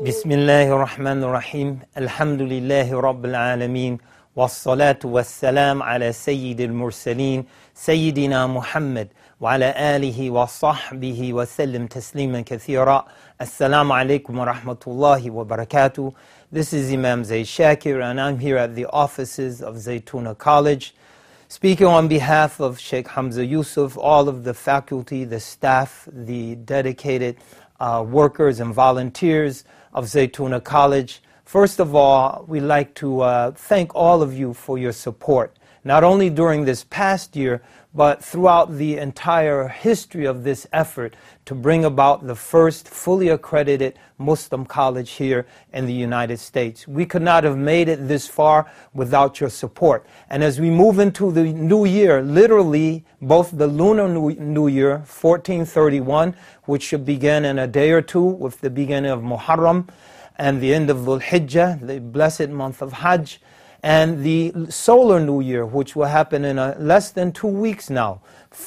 بسم الله الرحمن الرحيم الحمد لله رب العالمين والصلاة والسلام على سيد المرسلين سيدنا محمد وعلى آله وصحبه وسلم تسليما كثيرا. Assalamu alaikum wa rahmatullahi wa barakatuh. This is Imam Zaid Shakir and I'm here at the offices of Zaytuna College, speaking on behalf of Sheikh Hamza Yusuf, all of the faculty, the staff, the dedicated workers and volunteers of Zaytuna College. First of all, we'd like to thank all of you for your support, not only during this past year, but throughout the entire history of this effort to bring about the first fully accredited Muslim college here in the United States. We could not have made it this far without your support. And as we move into the new year, literally both the lunar new year, 1431, which should begin in a day or two with the beginning of Muharram, and the end of Dhul Hijjah, the blessed month of Hajj, and the solar new year, which will happen in less than 2 weeks now,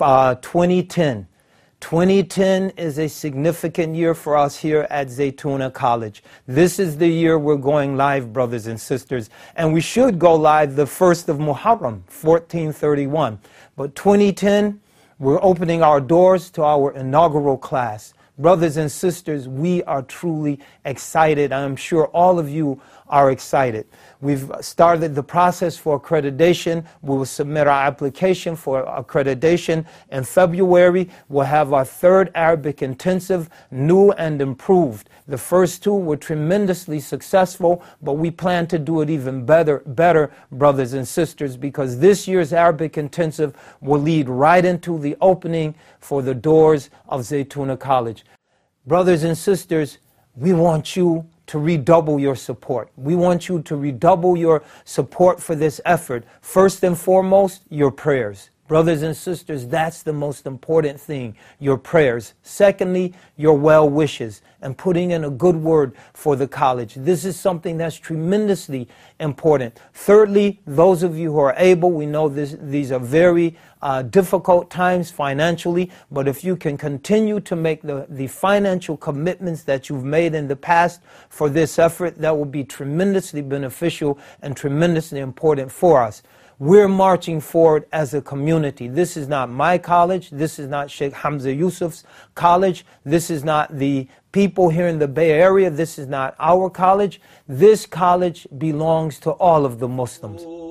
2010. 2010 is a significant year for us here at Zaytuna College. This is the year we're going live, brothers and sisters, and we should go live the 1st of Muharram, 1431. But 2010, we're opening our doors to our inaugural class. Brothers and sisters, we are truly excited. I'm sure all of you are excited. We've started the process for accreditation. We will submit our application for accreditation in February. We'll have our third Arabic intensive, new and improved. The first two were tremendously successful, but we plan to do it even better, brothers and sisters, because this year's Arabic intensive will lead right into the opening for the doors of Zaytuna College. Brothers and sisters, we want you to redouble your support. We want you to redouble your support for this effort. First and foremost, your prayers. Brothers and sisters, that's the most important thing, your prayers. Secondly, your well wishes and putting in a good word for the college. This is something that's tremendously important. Thirdly, those of you who are able, we know these are very difficult times financially, but if you can continue to make the financial commitments that you've made in the past for this effort, that will be tremendously beneficial and tremendously important for us. We're marching forward as a community. This is not my college. This is not Sheikh Hamza Yusuf's college. This is not the people here in the Bay Area. This is not our college. This college belongs to all of the Muslims.